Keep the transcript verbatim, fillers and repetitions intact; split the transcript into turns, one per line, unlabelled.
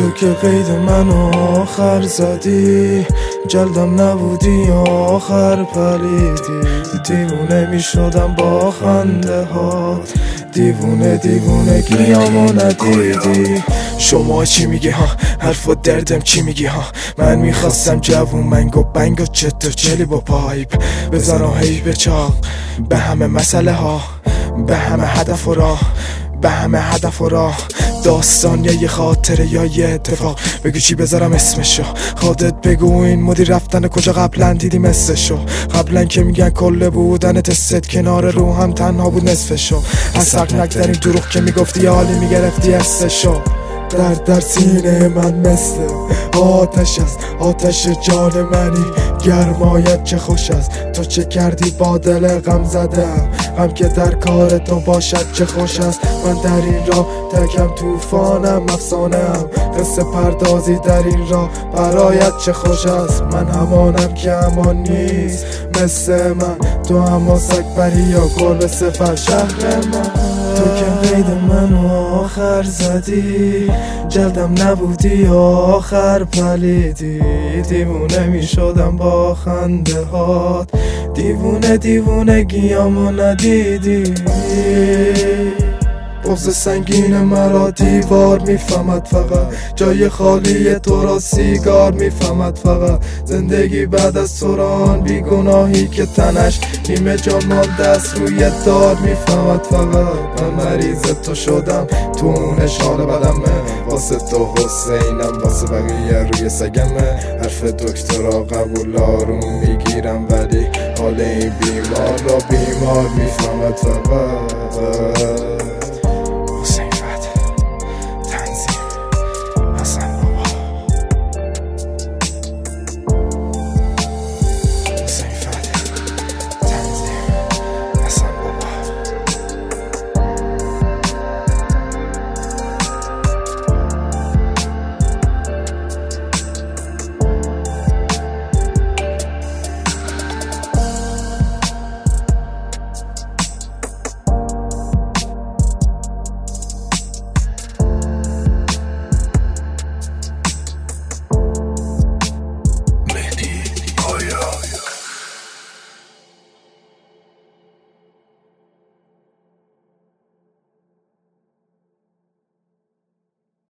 تو که قید منو آخر زدی، جلدم نبودی آخر پلیدی. دیوونه می شدم با خنده هات، دیوونه دیوونه گیامو ندیدی. شما چی میگی ها؟ حرفا دردم چی میگی ها؟ من میخواستم جوون منگو بنگو چطور چلی با پایپ بزنم هی به چاق، به همه مسئله ها، به همه هدف و راه، به همه هدف و راه. داستان یا یه خاطره یا یه اتفاق، بگو چی بذارم اسمشو، خودت بگو این مدیر رفتن کجا قبلا دیدی مثلشو. قبلا که میگن کله بودن تست کنار رو هم تنها بود نصفشو. از حق در این دروغ که میگفتی حالی میگرفتی حسشو. در در سینه من مثل آتش است، آتش جان منی گرمایت چه خوش است. تو چه کردی با دل غم زدم، غم که در کار تو باشد چه خوش است. من در این راه تکم توفانم افسانم، قصه پردازی در این راه برایت چه خوش است. من همانم که همان نیست مثل من، تو اما سگ بری یا گل صفر شهر من. تو که قید منو آخر زدی، جلدم نبودی آخر پلیدی. دیوونه می شدم با خنده هات، دیوونه دیوونه گیامو ندیدی. بغض سنگین مرا دیوار میفهمد فقط، جای خالی تو را سیگار میفهمد فقط. زندگی بعد از تو را آن بیگناهی که تنش نیمه جان مانده است روی دار میفهمد فقط. من مریض تو شدم تو اون اشاره بدمه، واسه تو حسینم واسه بقیه روی سگمه. حرف دکترا قبول آروم میگیرم ولی حال این بیمار را بیمار میفهمد فقط.